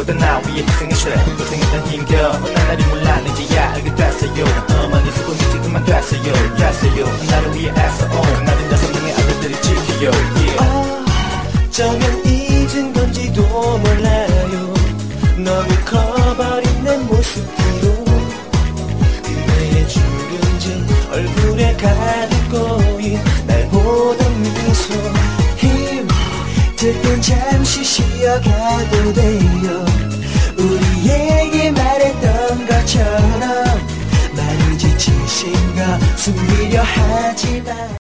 그때 나 위해 희생했어 고생했던 힘겨 날이 몰랐는지야 알게 됐어요 많이 수고했지 그만 됐어요 나를 위해 애써 강하던 6명의 아들들이 지켜요 어쩌면 잊은 건지도 몰라요 너무 커버린 내 모습 뒤로 그대의 주름진 얼굴에 가득 고인 날 보던 미소 힘들 땐 잠시 쉬어가도 돼요 우리에게 말했던 것처럼 많이 지치신 거 숨기려 하지 마